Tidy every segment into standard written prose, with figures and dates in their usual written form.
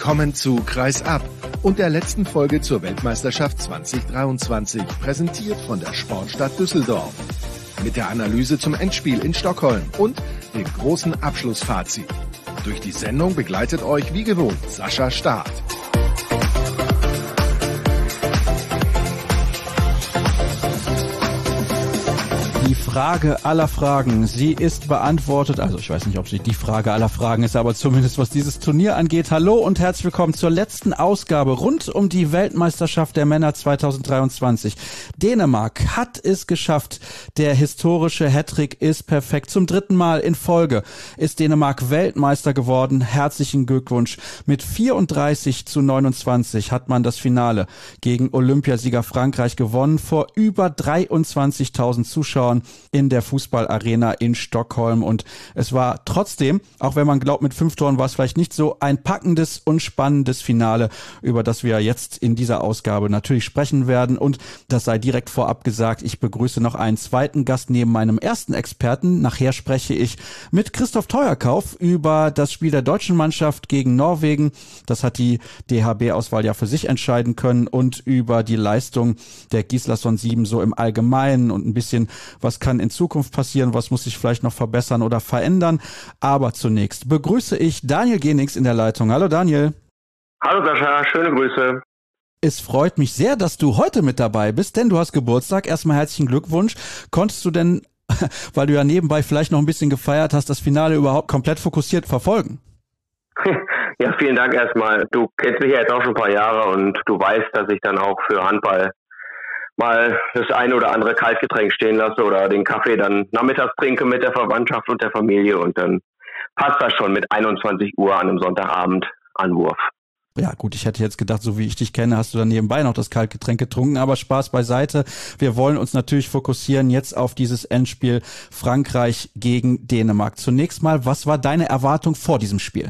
Willkommen zu Kreis ab und der letzten Folge zur Weltmeisterschaft 2023, präsentiert von der Sportstadt Düsseldorf. Mit der Analyse zum Endspiel in Stockholm und dem großen Abschlussfazit. Durch die Sendung begleitet euch wie gewohnt Sascha Staat. Die Frage aller Fragen, sie ist beantwortet. Also ich weiß nicht, ob sie die Frage aller Fragen ist, aber zumindest was dieses Turnier angeht. Hallo und herzlich willkommen zur letzten Ausgabe rund um die Weltmeisterschaft der Männer 2023. Dänemark hat es geschafft. Der historische Hattrick ist perfekt. Zum 3. Mal in Folge ist Dänemark Weltmeister geworden. Herzlichen Glückwunsch. Mit 34:29 hat man das Finale gegen Olympiasieger Frankreich gewonnen, vor über 23.000 Zuschauern in der Fußballarena in Stockholm. Und es war trotzdem, auch wenn man glaubt, mit 5 Toren war es vielleicht nicht so, ein packendes und spannendes Finale, über das wir jetzt in dieser Ausgabe natürlich sprechen werden. Und das sei direkt vorab gesagt, ich begrüße noch einen zweiten Gast neben meinem ersten Experten. Nachher spreche ich mit Christoph Teuerkauf über das Spiel der deutschen Mannschaft gegen Norwegen. Das hat die DHB-Auswahl ja für sich entscheiden können, und über die Leistung der Gislason 7 so im Allgemeinen und ein bisschen, was kann in Zukunft passieren, was muss sich vielleicht noch verbessern oder verändern. Aber zunächst begrüße ich Daniel Genix in der Leitung. Hallo Daniel. Hallo Sascha, schöne Grüße. Es freut mich sehr, dass du heute mit dabei bist, denn du hast Geburtstag. Erstmal herzlichen Glückwunsch. Konntest du denn, weil du ja nebenbei vielleicht noch ein bisschen gefeiert hast, das Finale überhaupt komplett fokussiert verfolgen? Ja, vielen Dank erstmal. Du kennst mich ja jetzt auch schon ein paar Jahre und du weißt, dass ich dann auch für Handball mal das eine oder andere Kaltgetränk stehen lasse oder den Kaffee dann nachmittags trinke mit der Verwandtschaft und der Familie, und dann passt das schon mit 21 Uhr an einem Sonntagabend Anwurf. Ja gut, ich hätte jetzt gedacht, so wie ich dich kenne, hast du dann nebenbei noch das Kaltgetränk getrunken, aber Spaß beiseite. Wir wollen uns natürlich fokussieren jetzt auf dieses Endspiel Frankreich gegen Dänemark. Zunächst mal, was war deine Erwartung vor diesem Spiel?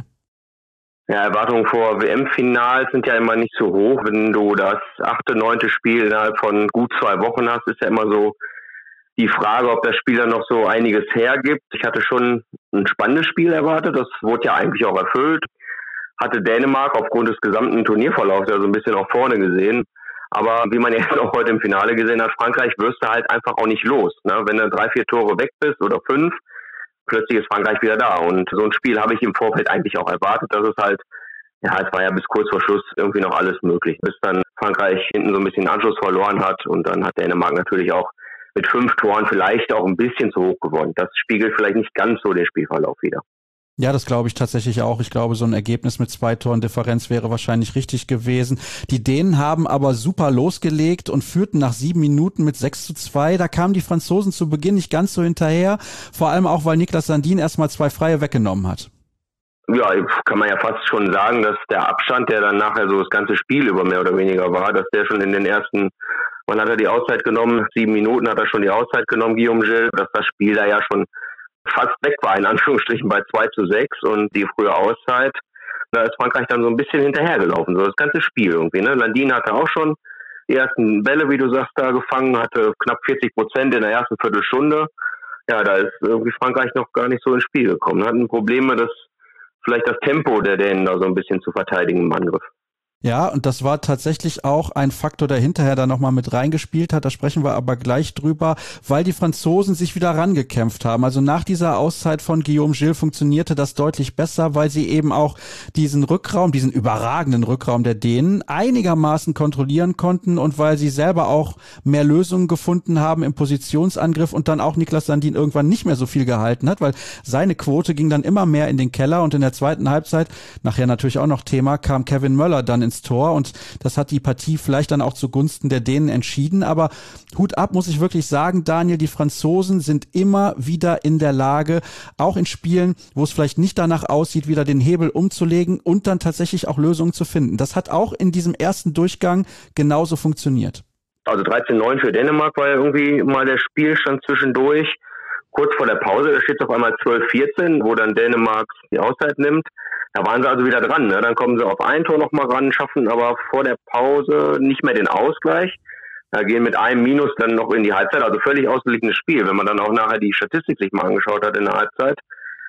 Ja, Erwartungen vor WM-Finals sind ja immer nicht so hoch. Wenn du das 8., 9. Spiel innerhalb von gut 2 Wochen hast, ist ja immer so die Frage, ob das Spiel dann noch so einiges hergibt. Ich hatte schon ein spannendes Spiel erwartet. Das wurde ja eigentlich auch erfüllt. Hatte Dänemark aufgrund des gesamten Turnierverlaufs ja so ein bisschen auch vorne gesehen. Aber wie man jetzt auch heute im Finale gesehen hat, Frankreich wirst du halt einfach auch nicht los, ne? Wenn du 3, 4 Tore weg bist oder 5, plötzlich ist Frankreich wieder da. Und so ein Spiel habe ich im Vorfeld eigentlich auch erwartet, dass es halt, ja, es war ja bis kurz vor Schluss irgendwie noch alles möglich, bis dann Frankreich hinten so ein bisschen Anschluss verloren hat, und dann hat Dänemark natürlich auch mit 5 Toren vielleicht auch ein bisschen zu hoch gewonnen. Das spiegelt vielleicht nicht ganz so den Spielverlauf wider. Ja, das glaube ich tatsächlich auch. Ich glaube, so ein Ergebnis mit 2 Toren Differenz wäre wahrscheinlich richtig gewesen. Die Dänen haben aber super losgelegt und führten nach 7 Minuten mit 6:2. Da kamen die Franzosen zu Beginn nicht ganz so hinterher. Vor allem auch, weil Niklas Sandin erstmal 2 Freie weggenommen hat. Ja, kann man ja fast schon sagen, dass der Abstand, der dann nachher so das ganze Spiel über mehr oder weniger war, dass der schon in den ersten, wann hat er die Auszeit genommen? 7 Minuten hat er schon die Auszeit genommen, Guillaume Gilles, dass das Spiel da ja schon fast weg war, in Anführungsstrichen, bei 2:6 und die frühe Auszeit. Da ist Frankreich dann so ein bisschen hinterhergelaufen, so das ganze Spiel irgendwie, ne? Landin hatte auch schon die ersten Bälle, wie du sagst, da gefangen, hatte knapp 40% in der ersten Viertelstunde. Ja, da ist irgendwie Frankreich noch gar nicht so ins Spiel gekommen. Hatten Probleme, vielleicht das Tempo der Dänen da so ein bisschen zu verteidigen im Angriff. Ja, und das war tatsächlich auch ein Faktor, der hinterher da nochmal mit reingespielt hat. Da sprechen wir aber gleich drüber, weil die Franzosen sich wieder rangekämpft haben. Also nach dieser Auszeit von Guillaume Gilles funktionierte das deutlich besser, weil sie eben auch diesen Rückraum, diesen überragenden Rückraum der Dänen einigermaßen kontrollieren konnten, und weil sie selber auch mehr Lösungen gefunden haben im Positionsangriff und dann auch Niklas Sandin irgendwann nicht mehr so viel gehalten hat, weil seine Quote ging dann immer mehr in den Keller, und in der zweiten Halbzeit, nachher natürlich auch noch Thema, kam Kevin Möller dann ins Tor, und das hat die Partie vielleicht dann auch zugunsten der Dänen entschieden. Aber Hut ab, muss ich wirklich sagen, Daniel, die Franzosen sind immer wieder in der Lage, auch in Spielen, wo es vielleicht nicht danach aussieht, wieder den Hebel umzulegen und dann tatsächlich auch Lösungen zu finden. Das hat auch in diesem ersten Durchgang genauso funktioniert. Also 13:9 für Dänemark war ja irgendwie mal der Spielstand zwischendurch. Kurz vor der Pause, da steht es auf einmal 12:14, wo dann Dänemark die Auszeit nimmt. Da waren sie also wieder dran, ne? Dann kommen sie auf ein Tor nochmal ran, schaffen aber vor der Pause nicht mehr den Ausgleich. Da gehen mit einem Minus dann noch in die Halbzeit, also völlig ausgeglichenes Spiel. Wenn man dann auch nachher die Statistik sich mal angeschaut hat in der Halbzeit,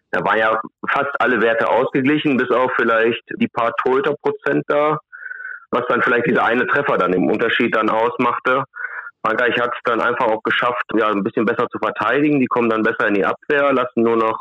Da waren ja fast alle Werte ausgeglichen, bis auf vielleicht die paar Torhüterprozent da, was dann vielleicht dieser eine Treffer dann im Unterschied dann ausmachte. Frankreich hat es dann einfach auch geschafft, ja, ein bisschen besser zu verteidigen. Die kommen dann besser in die Abwehr, lassen nur noch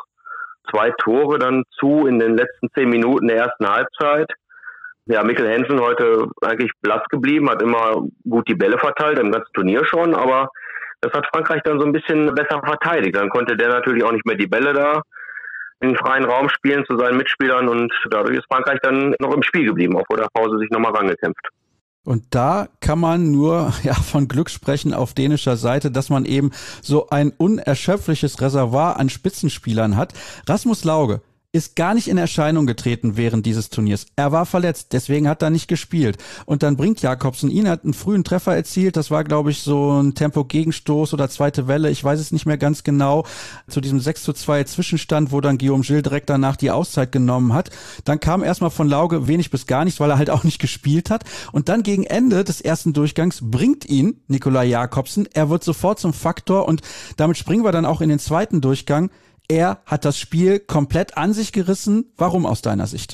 2 Tore dann zu in den letzten 10 Minuten der ersten Halbzeit. Ja, Mikkel Hansen heute eigentlich blass geblieben, hat immer gut die Bälle verteilt, im ganzen Turnier schon, aber das hat Frankreich dann so ein bisschen besser verteidigt. Dann konnte der natürlich auch nicht mehr die Bälle da in den freien Raum spielen zu seinen Mitspielern und dadurch ist Frankreich dann noch im Spiel geblieben, auch vor der Pause sich nochmal rangekämpft. Und da kann man nur von Glück sprechen auf dänischer Seite, dass man eben so ein unerschöpfliches Reservoir an Spitzenspielern hat. Rasmus Lauge ist gar nicht in Erscheinung getreten während dieses Turniers. Er war verletzt, deswegen hat er nicht gespielt. Und dann bringt Jakobsen ihn, hat einen frühen Treffer erzielt. Das war, glaube ich, so ein Tempo-Gegenstoß oder zweite Welle. Ich weiß es nicht mehr ganz genau. Zu diesem 6:2 Zwischenstand, wo dann Guillaume Gilles direkt danach die Auszeit genommen hat. Dann kam erstmal von Lauge wenig bis gar nichts, weil er halt auch nicht gespielt hat. Und dann gegen Ende des ersten Durchgangs bringt ihn Nikolai Jakobsen. Er wird sofort zum Faktor und damit springen wir dann auch in den zweiten Durchgang. Er hat das Spiel komplett an sich gerissen. Warum aus deiner Sicht?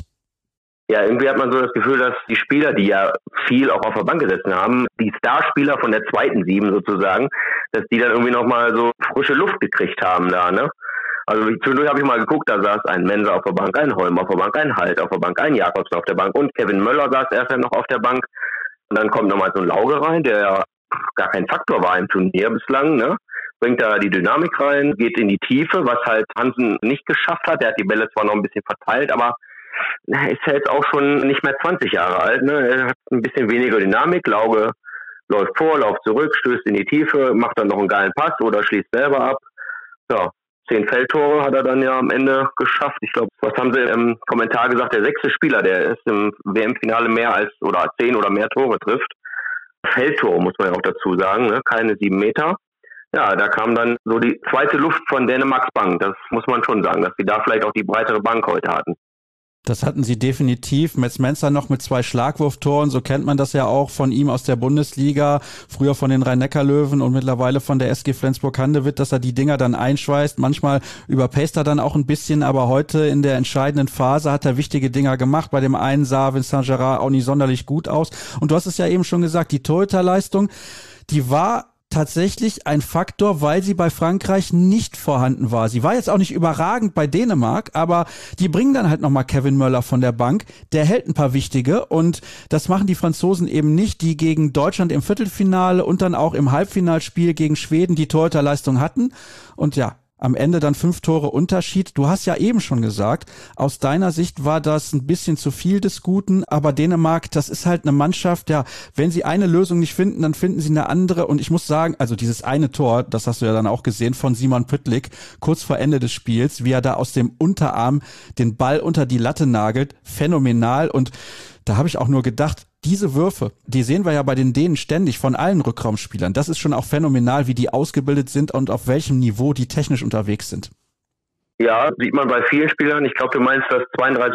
Ja, irgendwie hat man so das Gefühl, dass die Spieler, die ja viel auch auf der Bank gesessen haben, die Starspieler von der zweiten Sieben sozusagen, dass die dann irgendwie nochmal so frische Luft gekriegt haben da, ne? Also zwischendurch habe ich mal geguckt, da saß ein Mensa auf der Bank, ein Holm auf der Bank, ein Halt auf der Bank, ein Jakobsen auf der Bank und Kevin Möller saß erst noch auf der Bank. Und dann kommt nochmal so ein Lauge rein, der ja gar kein Faktor war im Turnier bislang, ne? Bringt da die Dynamik rein, geht in die Tiefe, was halt Hansen nicht geschafft hat. Der hat die Bälle zwar noch ein bisschen verteilt, aber ist ja jetzt auch schon nicht mehr 20 Jahre alt, ne? Er hat ein bisschen weniger Dynamik. Lauge läuft vor, läuft zurück, stößt in die Tiefe, macht dann noch einen geilen Pass oder schließt selber ab. Ja, 10 Feldtore hat er dann ja am Ende geschafft. Ich glaube, was haben sie im Kommentar gesagt? Der 6. Spieler, der ist im WM-Finale mehr als oder 10 oder mehr Tore trifft. Feldtore muss man ja auch dazu sagen, ne? Keine 7 Meter. Ja, da kam dann so die zweite Luft von Dänemarks Bank. Das muss man schon sagen, dass sie da vielleicht auch die breitere Bank heute hatten. Das hatten sie definitiv. Mats Mensa noch mit 2 Schlagwurftoren. So kennt man das ja auch von ihm aus der Bundesliga. Früher von den Rhein-Neckar-Löwen und mittlerweile von der SG Flensburg-Handewitt, dass er die Dinger dann einschweißt. Manchmal überpaced er dann auch ein bisschen, aber heute in der entscheidenden Phase hat er wichtige Dinger gemacht. Bei dem einen sah Vincent Gérard auch nicht sonderlich gut aus. Und du hast es ja eben schon gesagt, die Torhüterleistung, die war tatsächlich ein Faktor, weil sie bei Frankreich nicht vorhanden war. Sie war jetzt auch nicht überragend bei Dänemark, aber die bringen dann halt nochmal Kevin Möller von der Bank. Der hält ein paar wichtige und das machen die Franzosen eben nicht, die gegen Deutschland im Viertelfinale und dann auch im Halbfinalspiel gegen Schweden die Torhüterleistung hatten. Und ja, am Ende dann 5 Tore Unterschied. Du hast ja eben schon gesagt, aus deiner Sicht war das ein bisschen zu viel des Guten, aber Dänemark, das ist halt eine Mannschaft, ja, wenn sie eine Lösung nicht finden, dann finden sie eine andere und ich muss sagen, also dieses eine Tor, das hast du ja dann auch gesehen von Simon Pytlik, kurz vor Ende des Spiels, wie er da aus dem Unterarm den Ball unter die Latte nagelt, phänomenal und da habe ich auch nur gedacht, diese Würfe, die sehen wir ja bei den Dänen ständig von allen Rückraumspielern. Das ist schon auch phänomenal, wie die ausgebildet sind und auf welchem Niveau die technisch unterwegs sind. Ja, sieht man bei vielen Spielern. Ich glaube, du meinst das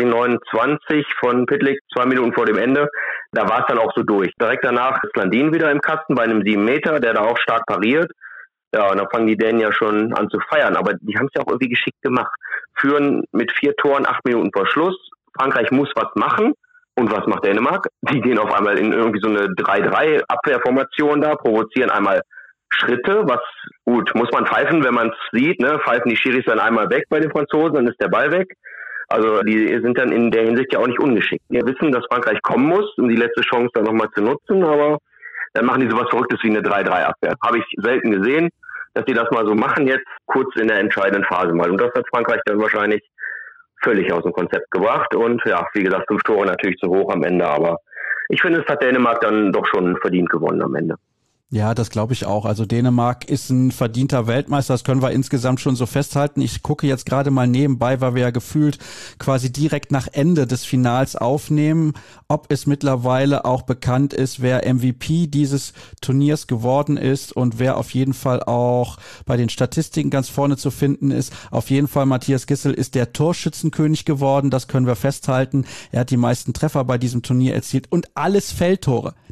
32:29 von Pytlik, 2 Minuten vor dem Ende. Da war es dann auch so durch. Direkt danach ist Landin wieder im Kasten bei einem 7 Meter, der da auch stark pariert. Ja, und dann fangen die Dänen ja schon an zu feiern. Aber die haben es ja auch irgendwie geschickt gemacht. Führen mit 4 Toren 8 Minuten vor Schluss. Frankreich muss was machen. Und was macht Dänemark? Die gehen auf einmal in irgendwie so eine 3-3-Abwehrformation da, provozieren einmal Schritte, was gut, muss man pfeifen, wenn man es sieht, ne? Pfeifen die Schiris dann einmal weg bei den Franzosen, dann ist der Ball weg. Also die sind dann in der Hinsicht ja auch nicht ungeschickt. Wir wissen, dass Frankreich kommen muss, um die letzte Chance dann nochmal zu nutzen, aber dann machen die sowas Verrücktes wie eine 3-3-Abwehr. Habe ich selten gesehen, dass die das mal so machen jetzt, kurz in der entscheidenden Phase mal. Und das hat Frankreich dann wahrscheinlich völlig aus dem Konzept gebracht und ja, wie gesagt, 5 Tore natürlich zu hoch am Ende, aber ich finde, es hat Dänemark dann doch schon verdient gewonnen am Ende. Ja, das glaube ich auch. Also Dänemark ist ein verdienter Weltmeister, das können wir insgesamt schon so festhalten. Ich gucke jetzt gerade mal nebenbei, weil wir ja gefühlt quasi direkt nach Ende des Finals aufnehmen, ob es mittlerweile auch bekannt ist, wer MVP dieses Turniers geworden ist und wer auf jeden Fall auch bei den Statistiken ganz vorne zu finden ist. Auf jeden Fall Matthias Gissel ist der Torschützenkönig geworden, das können wir festhalten. Er hat die meisten Treffer bei diesem Turnier erzielt und alles Feldtore.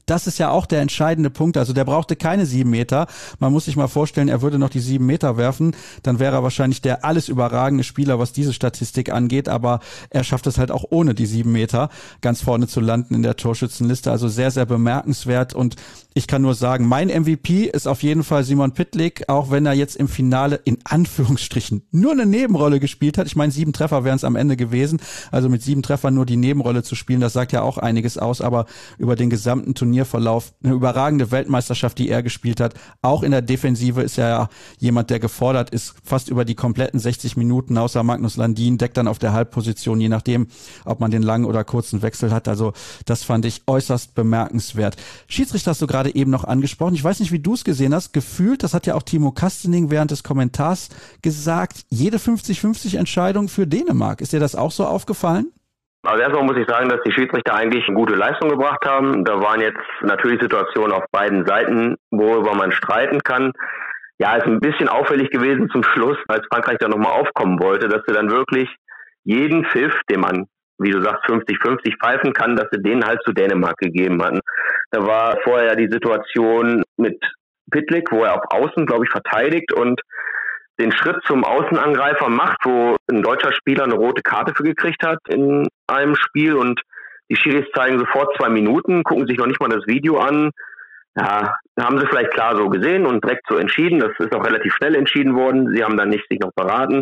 das ist ja auch der entscheidende Punkt. Also der brauchte keine 7 Meter. Man muss sich mal vorstellen, er würde noch die 7 Meter werfen. Dann wäre er wahrscheinlich der alles überragende Spieler, was diese Statistik angeht. Aber er schafft es halt auch ohne die 7 Meter ganz vorne zu landen in der Torschützenliste. Also sehr, sehr bemerkenswert. Und ich kann nur sagen, mein MVP ist auf jeden Fall Simon Pytlik, auch wenn er jetzt im Finale in Anführungsstrichen nur eine Nebenrolle gespielt hat. Ich meine, 7 Treffer wären es am Ende gewesen. Also mit 7 Treffern nur die Nebenrolle zu spielen, das sagt ja auch einiges aus. Aber über den gesamten Turnierverlauf eine überragende Weltmeisterschaft, die er gespielt hat. Auch in der Defensive ist er ja jemand, der gefordert ist, fast über die kompletten 60 Minuten, außer Magnus Landin, deckt dann auf der Halbposition, je nachdem, ob man den langen oder kurzen Wechsel hat. Also das fand ich äußerst bemerkenswert. Schiedsrichter hast du gerade eben noch angesprochen. Ich weiß nicht, wie du es gesehen hast. Gefühlt, das hat ja auch Timo Kastening während des Kommentars gesagt, jede 50-50 Entscheidung für Dänemark. Ist dir das auch so aufgefallen? Also erstmal muss ich sagen, dass die Schiedsrichter eigentlich eine gute Leistung gebracht haben. Da waren jetzt natürlich Situationen auf beiden Seiten, worüber man streiten kann. Ja, ist ein bisschen auffällig gewesen zum Schluss, als Frankreich da nochmal aufkommen wollte, dass sie dann wirklich jeden Pfiff, den man, wie du sagst, 50-50 pfeifen kann, dass sie den halt zu Dänemark gegeben hatten. Da war vorher die Situation mit Pytlik, wo er auf Außen, glaube ich, verteidigt und den Schritt zum Außenangreifer macht, wo ein deutscher Spieler eine rote Karte für gekriegt hat in einem Spiel und die Schiris zeigen sofort 2 Minuten, gucken sich noch nicht mal das Video an. Ja, haben sie vielleicht klar so gesehen und direkt so entschieden. Das ist auch relativ schnell entschieden worden. Sie haben dann nicht sich noch beraten.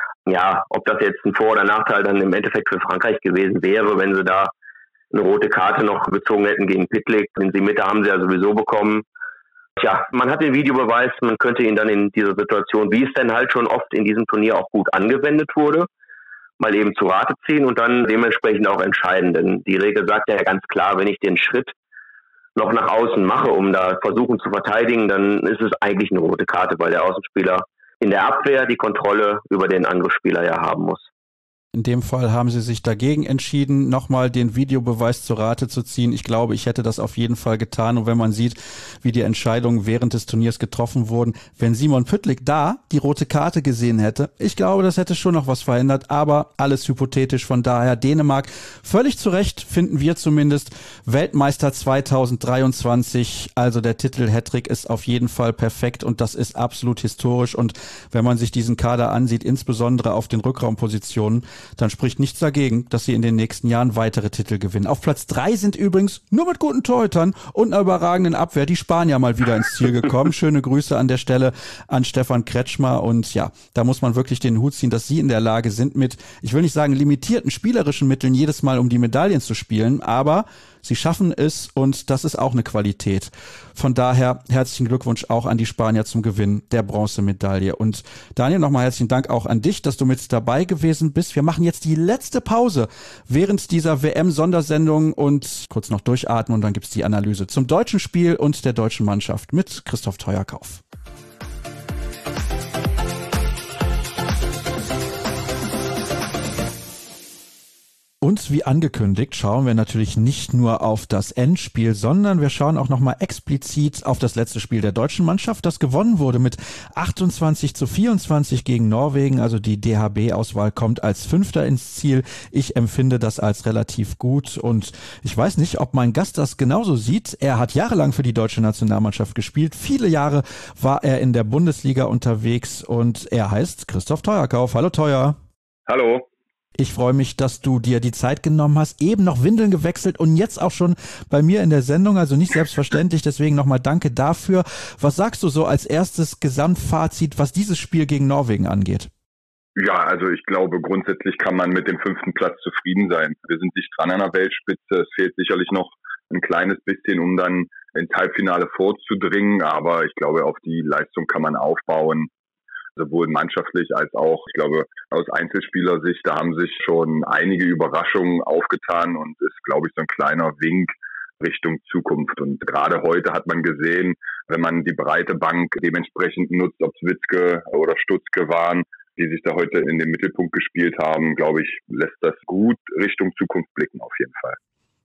Ja, ob das jetzt ein Vor- oder Nachteil dann im Endeffekt für Frankreich gewesen wäre, wenn sie da eine rote Karte noch gezogen hätten gegen Pytlik. Den Mitte haben sie ja sowieso bekommen. Tja, man hat den Videobeweis, man könnte ihn dann in dieser Situation, wie es denn halt schon oft in diesem Turnier auch gut angewendet wurde, mal eben zu Rate ziehen und dann dementsprechend auch entscheiden. Denn die Regel sagt ja ganz klar, wenn ich den Schritt noch nach außen mache, um da versuchen zu verteidigen, dann ist es eigentlich eine rote Karte, weil der Außenspieler in der Abwehr die Kontrolle über den Angriffsspieler ja haben muss. In dem Fall haben sie sich dagegen entschieden, nochmal den Videobeweis zur Rate zu ziehen. Ich glaube, ich hätte das auf jeden Fall getan. Und wenn man sieht, wie die Entscheidungen während des Turniers getroffen wurden, wenn Simon Pytlik da die rote Karte gesehen hätte, ich glaube, das hätte schon noch was verändert. Aber alles hypothetisch. Von daher Dänemark völlig zu Recht, finden wir zumindest, Weltmeister 2023. Also der Titel Hattrick ist auf jeden Fall perfekt und das ist absolut historisch. Und wenn man sich diesen Kader ansieht, insbesondere auf den Rückraumpositionen, dann spricht nichts dagegen, dass sie in den nächsten Jahren weitere Titel gewinnen. Auf Platz 3 sind übrigens nur mit guten Torhütern und einer überragenden Abwehr die Spanier mal wieder ins Ziel gekommen. Schöne Grüße an der Stelle an Stefan Kretschmer und ja, da muss man wirklich den Hut ziehen, dass sie in der Lage sind, mit, ich will nicht sagen limitierten spielerischen Mitteln jedes Mal um die Medaillen zu spielen, aber sie schaffen es und das ist auch eine Qualität. Von daher herzlichen Glückwunsch auch an die Spanier zum Gewinn der Bronzemedaille. Und Daniel, nochmal herzlichen Dank auch an dich, dass du mit dabei gewesen bist. Wir machen jetzt die letzte Pause während dieser WM-Sondersendung und kurz noch durchatmen und dann gibt's die Analyse zum deutschen Spiel und der deutschen Mannschaft mit Christoph Teuerkauf. Und wie angekündigt schauen wir natürlich nicht nur auf das Endspiel, sondern wir schauen auch nochmal explizit auf das letzte Spiel der deutschen Mannschaft, das gewonnen wurde mit 28-24 gegen Norwegen. Also die DHB-Auswahl kommt als Fünfter ins Ziel. Ich empfinde das als relativ gut und ich weiß nicht, ob mein Gast das genauso sieht. Er hat jahrelang für die deutsche Nationalmannschaft gespielt. Viele Jahre war er in der Bundesliga unterwegs und er heißt Christoph Teuerkauf. Hallo Teuer. Hallo. Ich freue mich, dass du dir die Zeit genommen hast, eben noch Windeln gewechselt und jetzt auch schon bei mir in der Sendung, also nicht selbstverständlich, deswegen nochmal danke dafür. Was sagst du so als erstes Gesamtfazit, was dieses Spiel gegen Norwegen angeht? Ja, also ich glaube, grundsätzlich kann man mit dem 5. Platz zufrieden sein. Wir sind dicht dran an der Weltspitze. Es fehlt sicherlich noch ein kleines bisschen, um dann ins Halbfinale vorzudringen, aber ich glaube, auf die Leistung kann man aufbauen. Sowohl mannschaftlich als auch, ich glaube, aus Einzelspielersicht, da haben sich schon einige Überraschungen aufgetan und ist, glaube ich, so ein kleiner Wink Richtung Zukunft. Und gerade heute hat man gesehen, wenn man die breite Bank dementsprechend nutzt, ob es Witzke oder Stutzke waren, die sich da heute in den Mittelpunkt gespielt haben, glaube ich, lässt das gut Richtung Zukunft blicken auf jeden Fall.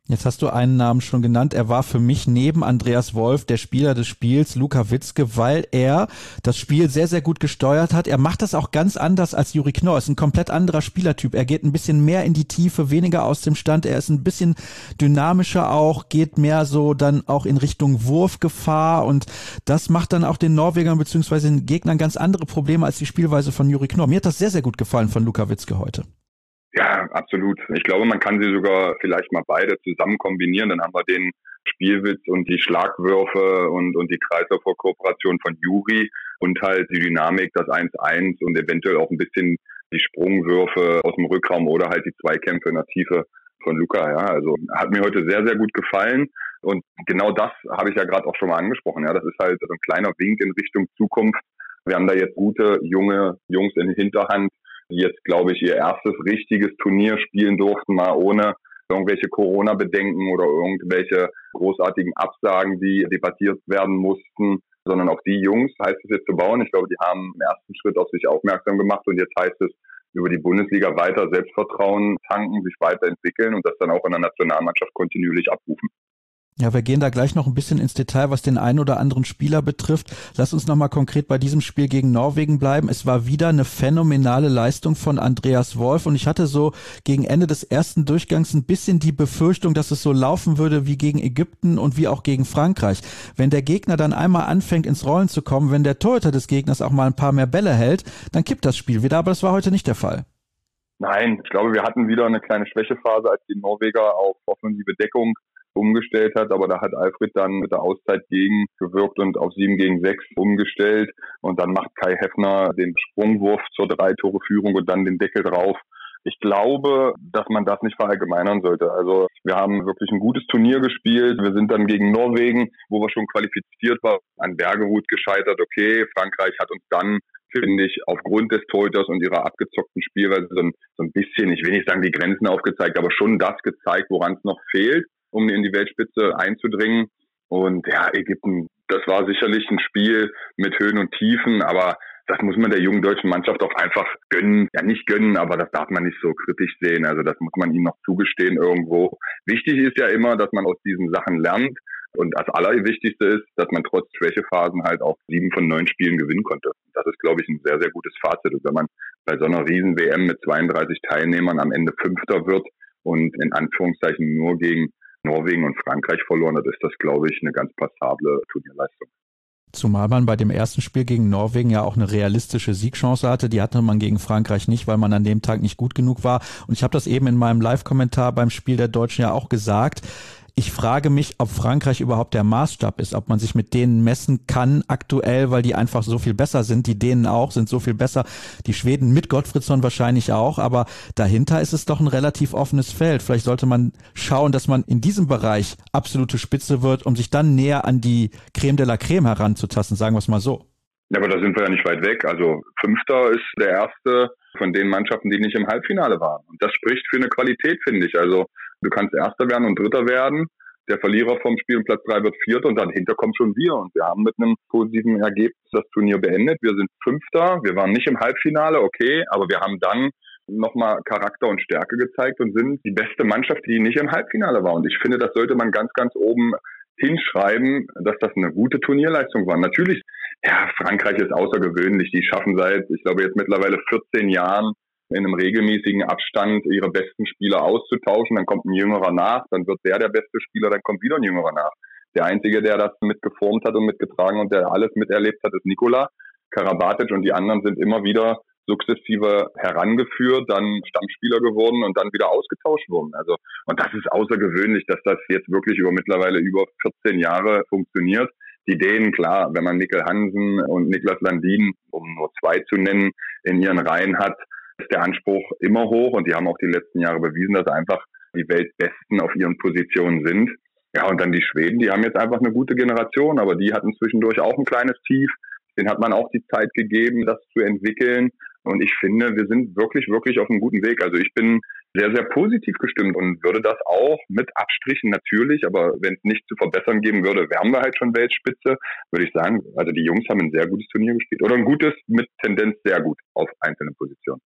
Jetzt hast du einen Namen schon genannt. Er war für mich neben Andreas Wolf der Spieler des Spiels, Luka Witzke, weil er das Spiel sehr, sehr gut gesteuert hat. Er macht das auch ganz anders als Juri Knorr. Ist ein komplett anderer Spielertyp. Er geht ein bisschen mehr in die Tiefe, weniger aus dem Stand. Er ist ein bisschen dynamischer auch, geht mehr so dann auch in Richtung Wurfgefahr. Und das macht dann auch den Norwegern bzw. den Gegnern ganz andere Probleme als die Spielweise von Juri Knorr. Mir hat das sehr, sehr gut gefallen von Luka Witzke heute. Ja, absolut. Ich glaube, man kann sie sogar vielleicht mal beide zusammen kombinieren. Dann haben wir den Spielwitz und die Schlagwürfe und die Kreislaufkooperation von Juri und halt die Dynamik, das 1-1 und eventuell auch ein bisschen die Sprungwürfe aus dem Rückraum oder halt die Zweikämpfe in der Tiefe von Luka. Ja, also hat mir heute sehr, sehr gut gefallen. Und genau das habe ich ja gerade auch schon mal angesprochen. Ja, das ist halt so ein kleiner Wink in Richtung Zukunft. Wir haben da jetzt gute, junge Jungs in der Hinterhand, die jetzt, glaube ich, ihr erstes richtiges Turnier spielen durften, mal ohne irgendwelche Corona-Bedenken oder irgendwelche großartigen Absagen, die debattiert werden mussten, sondern auf die Jungs heißt es jetzt zu bauen. Ich glaube, die haben im ersten Schritt auf sich aufmerksam gemacht und jetzt heißt es, über die Bundesliga weiter Selbstvertrauen tanken, sich weiterentwickeln und das dann auch in der Nationalmannschaft kontinuierlich abrufen. Ja, wir gehen da gleich noch ein bisschen ins Detail, was den einen oder anderen Spieler betrifft. Lass uns nochmal konkret bei diesem Spiel gegen Norwegen bleiben. Es war wieder eine phänomenale Leistung von Andreas Wolf und ich hatte so gegen Ende des ersten Durchgangs ein bisschen die Befürchtung, dass es so laufen würde wie gegen Ägypten und wie auch gegen Frankreich. Wenn der Gegner dann einmal anfängt ins Rollen zu kommen, wenn der Torhüter des Gegners auch mal ein paar mehr Bälle hält, dann kippt das Spiel wieder, aber das war heute nicht der Fall. Nein, ich glaube, wir hatten wieder eine kleine Schwächephase, als die Norweger auf offensive Deckung umgestellt hat, aber da hat Alfred dann mit der Auszeit gegengewirkt und auf 7-6 umgestellt und dann macht Kai Heffner den Sprungwurf zur 3-Tore-Führung und dann den Deckel drauf. Ich glaube, dass man das nicht verallgemeinern sollte. Also wir haben wirklich ein gutes Turnier gespielt. Wir sind dann gegen Norwegen, wo wir schon qualifiziert waren, an Bergerud gescheitert. Okay, Frankreich hat uns dann, finde ich, aufgrund des Torhüters und ihrer abgezockten Spielweise so ein bisschen, ich will nicht sagen die Grenzen aufgezeigt, aber schon das gezeigt, woran es noch fehlt, um in die Weltspitze einzudringen. Und ja, Ägypten, das war sicherlich ein Spiel mit Höhen und Tiefen, aber das muss man der jungen deutschen Mannschaft auch einfach gönnen. Ja, nicht gönnen, aber das darf man nicht so kritisch sehen. Also das muss man ihnen noch zugestehen irgendwo. Wichtig ist ja immer, dass man aus diesen Sachen lernt. Und das Allerwichtigste ist, dass man trotz Schwächephasen halt auch 7 von 9 Spielen gewinnen konnte. Das ist, glaube ich, ein sehr, sehr gutes Fazit. Und wenn man bei so einer Riesen-WM mit 32 Teilnehmern am Ende Fünfter wird und in Anführungszeichen nur gegen Norwegen und Frankreich verloren hat, ist das, glaube ich, eine ganz passable Turnierleistung. Zumal man bei dem ersten Spiel gegen Norwegen ja auch eine realistische Siegchance hatte. Die hatte man gegen Frankreich nicht, weil man an dem Tag nicht gut genug war. Und ich habe das eben in meinem Live-Kommentar beim Spiel der Deutschen ja auch gesagt. Ich frage mich, ob Frankreich überhaupt der Maßstab ist, ob man sich mit denen messen kann aktuell, weil die einfach so viel besser sind. Die Dänen auch sind so viel besser. Die Schweden mit Gottfridsson wahrscheinlich auch. Aber dahinter ist es doch ein relativ offenes Feld. Vielleicht sollte man schauen, dass man in diesem Bereich absolute Spitze wird, um sich dann näher an die Creme de la Creme heranzutasten, sagen wir es mal so. Ja, aber da sind wir ja nicht weit weg. Also Fünfter ist der erste von den Mannschaften, die nicht im Halbfinale waren. Und das spricht für eine Qualität, finde ich. Also du kannst Erster werden und Dritter werden. Der Verlierer vom Spiel um Platz 3 wird Vierter und dahinter kommen schon wir. Und wir haben mit einem positiven Ergebnis das Turnier beendet. Wir sind Fünfter. Wir waren nicht im Halbfinale, okay, aber wir haben dann nochmal Charakter und Stärke gezeigt und sind die beste Mannschaft, die nicht im Halbfinale war. Und ich finde, das sollte man ganz, ganz oben hinschreiben, dass das eine gute Turnierleistung war. Natürlich, ja, Frankreich ist außergewöhnlich. Die schaffen seit, ich glaube, jetzt mittlerweile 14 Jahren in einem regelmäßigen Abstand ihre besten Spieler auszutauschen. Dann kommt ein Jüngerer nach, dann wird der beste Spieler, dann kommt wieder ein Jüngerer nach. Der Einzige, der das mitgeformt hat und mitgetragen und der alles miterlebt hat, ist Nikola Karabatic und die anderen sind immer wieder sukzessive herangeführt, dann Stammspieler geworden und dann wieder ausgetauscht worden. Also, und das ist außergewöhnlich, dass das jetzt wirklich mittlerweile über 14 Jahre funktioniert. Die Dänen, klar, wenn man Mikkel Hansen und Niklas Landin, um nur 2 zu nennen, in ihren Reihen hat, ist der Anspruch immer hoch und die haben auch die letzten Jahre bewiesen, dass sie einfach die Weltbesten auf ihren Positionen sind. Ja, und dann die Schweden, die haben jetzt einfach eine gute Generation, aber die hatten zwischendurch auch ein kleines Tief. Den hat man auch die Zeit gegeben, das zu entwickeln. Und ich finde, wir sind wirklich, wirklich auf einem guten Weg. Also ich bin sehr, sehr positiv gestimmt und würde das auch mit Abstrichen natürlich, aber wenn es nicht zu verbessern geben würde, wären wir halt schon Weltspitze, würde ich sagen, also die Jungs haben ein sehr gutes Turnier gespielt. Oder ein gutes mit Tendenz sehr gut auf einzelnen Positionen.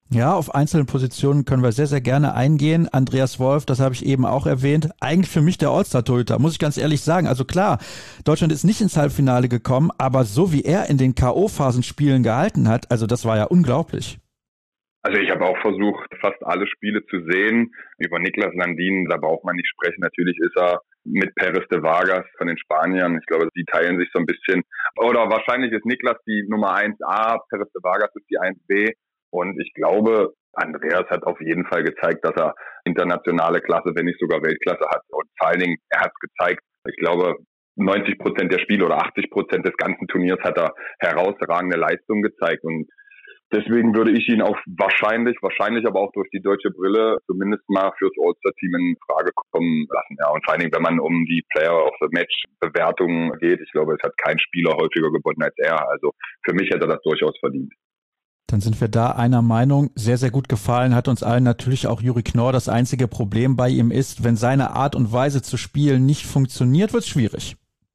Ja, auf einzelne Positionen können wir sehr, sehr gerne eingehen. Andreas Wolf, das habe ich eben auch erwähnt, eigentlich für mich der All-Star-Torhüter, muss ich ganz ehrlich sagen. Also klar, Deutschland ist nicht ins Halbfinale gekommen, aber so wie er in den K.O.-Phasenspielen gehalten hat, also das war ja unglaublich. Also ich habe auch versucht, fast alle Spiele zu sehen. Über Niklas Landin, da braucht man nicht sprechen. Natürlich ist er mit Pérez de Vargas von den Spaniern. Ich glaube, die teilen sich so ein bisschen. Oder wahrscheinlich ist Niklas die Nummer 1a, Pérez de Vargas ist die 1b. Und ich glaube, Andreas hat auf jeden Fall gezeigt, dass er internationale Klasse, wenn nicht sogar Weltklasse hat. Und vor allen Dingen, er hat es gezeigt. Ich glaube, 90% der Spiele oder 80% des ganzen Turniers hat er herausragende Leistungen gezeigt. Und deswegen würde ich ihn auch wahrscheinlich aber auch durch die deutsche Brille zumindest mal fürs All-Star-Team in Frage kommen lassen. Ja, und vor allen Dingen, wenn man um die Player of the Match-Bewertung geht, ich glaube, es hat kein Spieler häufiger gewonnen als er. Also für mich hätte er das durchaus verdient. Dann sind wir da einer Meinung. Sehr, sehr gut gefallen hat uns allen natürlich auch Juri Knorr. Das einzige Problem bei ihm ist, wenn seine Art und Weise zu spielen nicht funktioniert, wird es schwierig.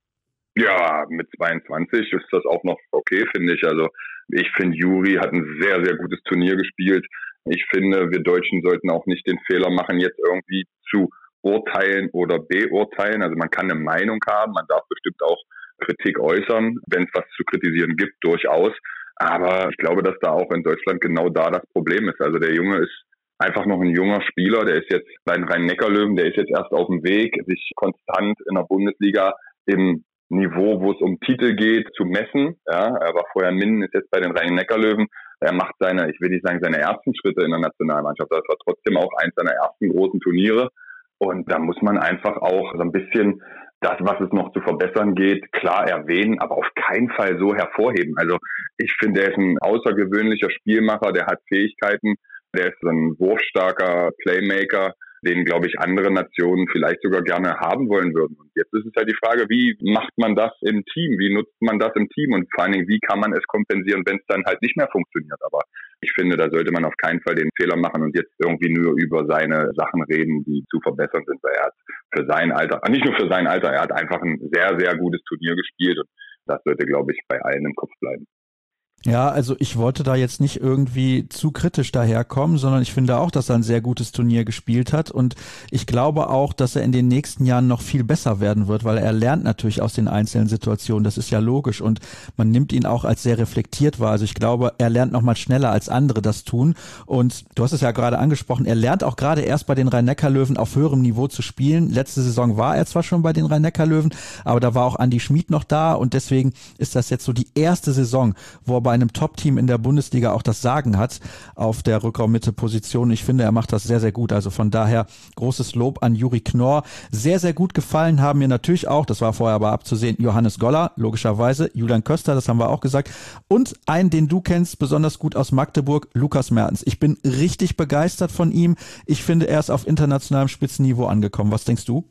Ja, mit 22 ist das auch noch okay, finde ich. Also ich finde, Juri hat ein sehr, sehr gutes Turnier gespielt. Ich finde, wir Deutschen sollten auch nicht den Fehler machen, jetzt irgendwie zu urteilen oder beurteilen. Also man kann eine Meinung haben, man darf bestimmt auch Kritik äußern, wenn es was zu kritisieren gibt, durchaus. Aber ich glaube, dass da auch in Deutschland genau da das Problem ist. Also der Junge ist einfach noch ein junger Spieler, der ist jetzt bei den Rhein-Neckar-Löwen, der ist jetzt erst auf dem Weg, sich konstant in der Bundesliga im Niveau, wo es um Titel geht, zu messen. Ja, er war vorher in Minden, ist jetzt bei den Rhein-Neckar-Löwen. Er macht ich will nicht sagen, seine ersten Schritte in der Nationalmannschaft. Das war trotzdem auch eins seiner ersten großen Turniere. Und da muss man einfach auch so ein bisschen das, was es noch zu verbessern geht, klar erwähnen, aber auf keinen Fall so hervorheben. Also ich finde, er ist ein außergewöhnlicher Spielmacher, der hat Fähigkeiten, der ist ein wurfstarker Playmaker, den, glaube ich, andere Nationen vielleicht sogar gerne haben wollen würden. Und jetzt ist es halt die Frage, wie macht man das im Team? Wie nutzt man das im Team? Und vor allen Dingen, wie kann man es kompensieren, wenn es dann halt nicht mehr funktioniert? Aber ich finde, da sollte man auf keinen Fall den Fehler machen und jetzt irgendwie nur über seine Sachen reden, die zu verbessern sind. Weil er hat für sein Alter, nicht nur für sein Alter, er hat einfach ein sehr, sehr gutes Turnier gespielt. Und das sollte, glaube ich, bei allen im Kopf bleiben. Ja, also ich wollte da jetzt nicht irgendwie zu kritisch daherkommen, sondern ich finde auch, dass er ein sehr gutes Turnier gespielt hat und ich glaube auch, dass er in den nächsten Jahren noch viel besser werden wird, weil er lernt natürlich aus den einzelnen Situationen, das ist ja logisch und man nimmt ihn auch als sehr reflektiert wahr. Also ich glaube, er lernt noch mal schneller als andere das tun und du hast es ja gerade angesprochen, er lernt auch gerade erst bei den Rhein-Neckar-Löwen auf höherem Niveau zu spielen. Letzte Saison war er zwar schon bei den Rhein-Neckar-Löwen, aber da war auch Andi Schmid noch da und deswegen ist das jetzt so die erste Saison, wo er bei einem Top-Team in der Bundesliga auch das Sagen hat auf der Rückraum-Mitte-Position. Ich finde, er macht das sehr, sehr gut. Also von daher großes Lob an Juri Knorr. Sehr, sehr gut gefallen haben mir natürlich auch, das war vorher aber abzusehen, Johannes Goller, logischerweise, Julian Köster, das haben wir auch gesagt. Und einen, den du kennst, besonders gut aus Magdeburg, Lukas Mertens. Ich bin richtig begeistert von ihm. Ich finde, er ist auf internationalem Spitzenniveau angekommen. Was denkst du?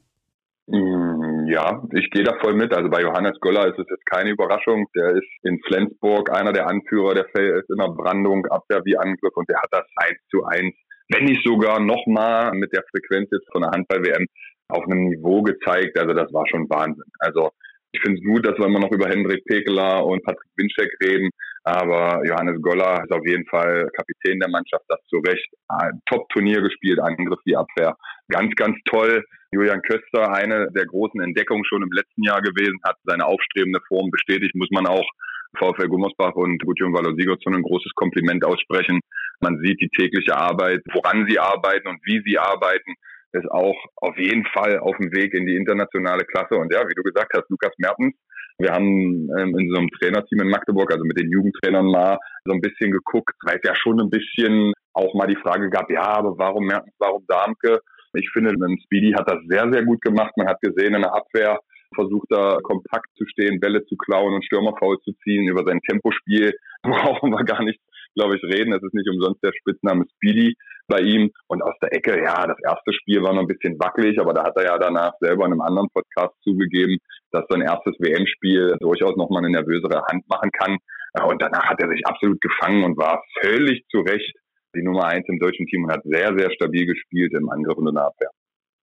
Ja, ich gehe da voll mit. Also bei Johannes Goller ist es jetzt keine Überraschung. Der ist in Flensburg einer der Anführer, der ist immer Brandung, Abwehr wie Angriff und der hat das 1:1, wenn nicht sogar nochmal mit der Frequenz jetzt von der Handball-WM auf einem Niveau gezeigt. Also das war schon Wahnsinn. Also ich finde es gut, dass wir immer noch über Hendrik Pekeler und Patrick Winczek reden, aber Johannes Goller ist auf jeden Fall Kapitän der Mannschaft, das zu Recht. Top-Turnier gespielt, Angriff wie Abwehr. Ganz, ganz toll. Julian Köster, eine der großen Entdeckungen schon im letzten Jahr gewesen, hat seine aufstrebende Form bestätigt, muss man auch VfL Gummersbach und Gudjon Waller-Sigurdsson ein großes Kompliment aussprechen. Man sieht die tägliche Arbeit, woran sie arbeiten und wie sie arbeiten, ist auch auf jeden Fall auf dem Weg in die internationale Klasse. Und ja, wie du gesagt hast, Lukas Mertens, wir haben in so einem Trainerteam in Magdeburg, also mit den Jugendtrainern mal so ein bisschen geguckt, weil es ja schon ein bisschen auch mal die Frage gab, ja, aber warum Mertens, warum Darmke? Ich finde, Speedy hat das sehr, sehr gut gemacht. Man hat gesehen, in der Abwehr versucht er kompakt zu stehen, Bälle zu klauen und Stürmerfoul zu ziehen. Über sein Tempospiel brauchen wir gar nicht, glaube ich, reden. Es ist nicht umsonst der Spitzname Speedy bei ihm. Und aus der Ecke, ja, das erste Spiel war noch ein bisschen wackelig, aber da hat er ja danach selber in einem anderen Podcast zugegeben, dass sein erstes WM-Spiel durchaus nochmal eine nervösere Hand machen kann. Und danach hat er sich absolut gefangen und war völlig zu Recht die Nummer 1 im deutschen Team und hat sehr, sehr stabil gespielt im Angriff und in der Abwehr.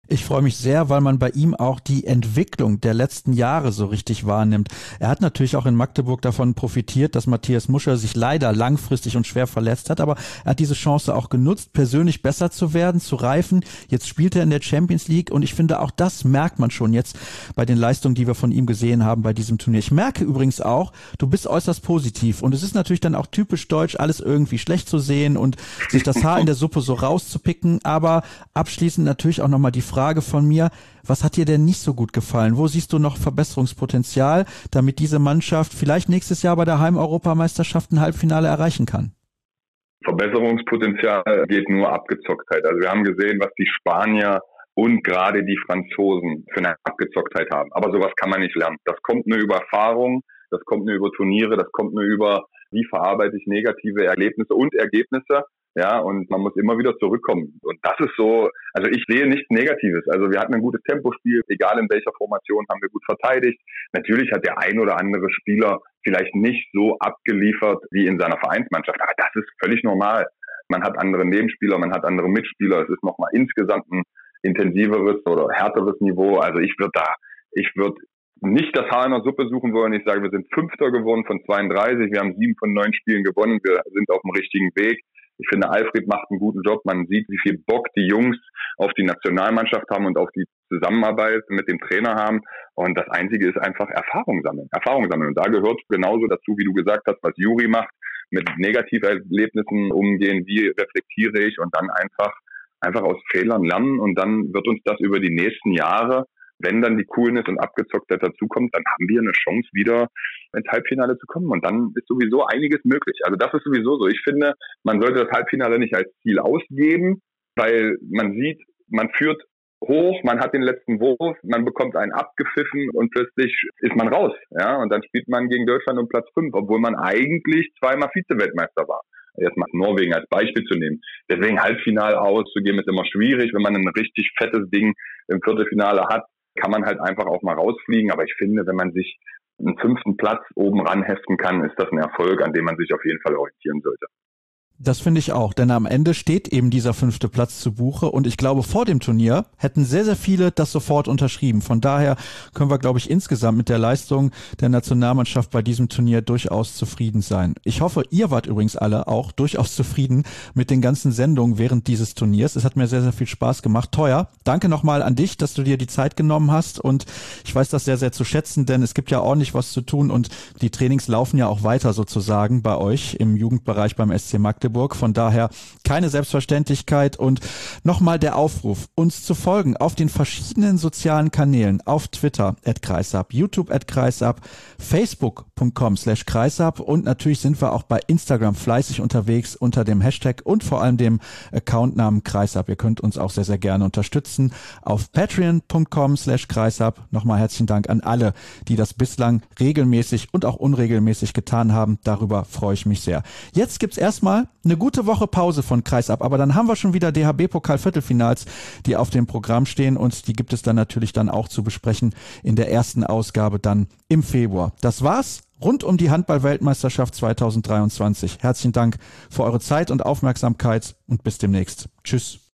Ich freue mich sehr, weil man bei ihm auch die Entwicklung der letzten Jahre so richtig wahrnimmt. Er hat natürlich auch in Magdeburg davon profitiert, dass Matthias Muscher sich leider langfristig und schwer verletzt hat, aber er hat diese Chance auch genutzt, persönlich besser zu werden, zu reifen. Jetzt spielt er in der Champions League und ich finde, auch das merkt man schon jetzt bei den Leistungen, die wir von ihm gesehen haben bei diesem Turnier. Ich merke übrigens auch, du bist äußerst positiv und es ist natürlich dann auch typisch deutsch, alles irgendwie schlecht zu sehen und sich das Haar in der Suppe so rauszupicken, aber abschließend natürlich auch nochmal die Frage von mir, was hat dir denn nicht so gut gefallen? Wo siehst du noch Verbesserungspotenzial, damit diese Mannschaft vielleicht nächstes Jahr bei der Heimeuropameisterschaft ein Halbfinale erreichen kann? Verbesserungspotenzial geht nur Abgezocktheit. Also wir haben gesehen, was die Spanier und gerade die Franzosen für eine Abgezocktheit haben. Aber sowas kann man nicht lernen. Das kommt nur über Erfahrung, das kommt nur über Turniere, das kommt nur über, wie verarbeite ich negative Erlebnisse und Ergebnisse. Ja, und man muss immer wieder zurückkommen. Und das ist so, also ich sehe nichts Negatives. Also wir hatten ein gutes Tempospiel, egal in welcher Formation, haben wir gut verteidigt. Natürlich hat der ein oder andere Spieler vielleicht nicht so abgeliefert wie in seiner Vereinsmannschaft. Aber das ist völlig normal. Man hat andere Nebenspieler, man hat andere Mitspieler. Es ist nochmal insgesamt ein intensiveres oder härteres Niveau. Also ich würde nicht das Haar in der Suppe suchen wollen. Ich sage, wir sind Fünfter geworden von 32. Wir haben 7 von 9 Spielen gewonnen. Wir sind auf dem richtigen Weg. Ich finde, Alfred macht einen guten Job. Man sieht, wie viel Bock die Jungs auf die Nationalmannschaft haben und auf die Zusammenarbeit mit dem Trainer haben. Und das Einzige ist einfach Erfahrung sammeln. Und da gehört genauso dazu, wie du gesagt hast, was Juri macht, mit Negativerlebnissen umgehen, wie reflektiere ich und dann einfach aus Fehlern lernen. Und dann wird uns das über die nächsten Jahre, wenn dann die Coolness und Abgezocktheit dazukommt, dann haben wir eine Chance, wieder ins Halbfinale zu kommen. Und dann ist sowieso einiges möglich. Also das ist sowieso so. Ich finde, man sollte das Halbfinale nicht als Ziel ausgeben, weil man sieht, man führt hoch, man hat den letzten Wurf, man bekommt einen abgepfiffen und plötzlich ist man raus. Ja, und dann spielt man gegen Deutschland um Platz 5, obwohl man eigentlich zweimal Vize-Weltmeister war. Jetzt mal Norwegen als Beispiel zu nehmen. Deswegen Halbfinale auszugeben ist immer schwierig. Wenn man ein richtig fettes Ding im Viertelfinale hat, kann man halt einfach auch mal rausfliegen. Aber ich finde, wenn man sich einen 5. Platz oben ranheften kann, ist das ein Erfolg, an dem man sich auf jeden Fall orientieren sollte. Das finde ich auch, denn am Ende steht eben dieser 5. Platz zu Buche und ich glaube, vor dem Turnier hätten sehr, sehr viele das sofort unterschrieben. Von daher können wir, glaube ich, insgesamt mit der Leistung der Nationalmannschaft bei diesem Turnier durchaus zufrieden sein. Ich hoffe, ihr wart übrigens alle auch durchaus zufrieden mit den ganzen Sendungen während dieses Turniers. Es hat mir sehr, sehr viel Spaß gemacht. Teuer, danke nochmal an dich, dass du dir die Zeit genommen hast und ich weiß das sehr, sehr zu schätzen, denn es gibt ja ordentlich was zu tun und die Trainings laufen ja auch weiter sozusagen bei euch im Jugendbereich beim SC Magdeburg. Von daher keine Selbstverständlichkeit und nochmal der Aufruf, uns zu folgen auf den verschiedenen sozialen Kanälen, auf Twitter @kreisab, YouTube @kreisab, Facebook.com/kreisab und natürlich sind wir auch bei Instagram fleißig unterwegs unter dem Hashtag und vor allem dem Accountnamen Kreisab. Ihr könnt uns auch sehr, sehr gerne unterstützen auf patreon.com/kreisab. Nochmal herzlichen Dank an alle, die das bislang regelmäßig und auch unregelmäßig getan haben. Darüber freue ich mich sehr. Jetzt gibt's erstmal eine gute Woche Pause von Kreisab, aber dann haben wir schon wieder DHB-Pokal-Viertelfinals, die auf dem Programm stehen und die gibt es dann natürlich dann auch zu besprechen in der ersten Ausgabe dann im Februar. Das war's rund um die Handball-Weltmeisterschaft 2023. Herzlichen Dank für eure Zeit und Aufmerksamkeit und bis demnächst. Tschüss.